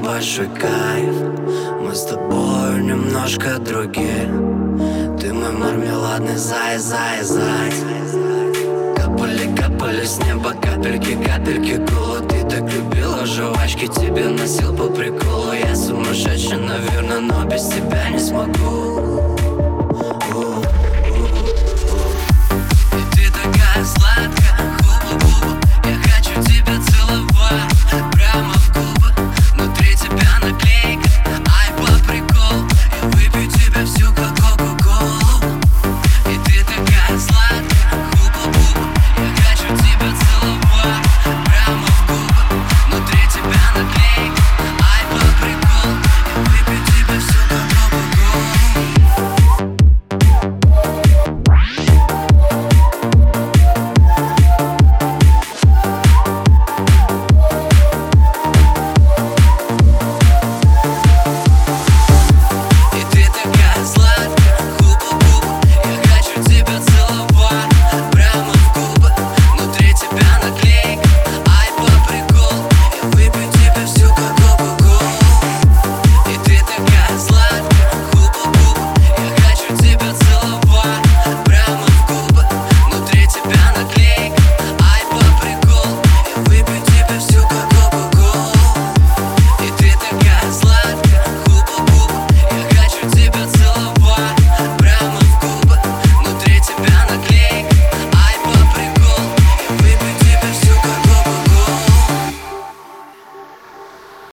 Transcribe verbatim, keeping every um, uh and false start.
большой кайф. Мы с тобой немножко другие. Ты мой мармеладный зай, зай, зай. Капали, капали с неба капельки, капельки кола. Ты так любила жвачки, тебе носил по приколу. Я сумасшедший, наверное, но без тебя не смогу.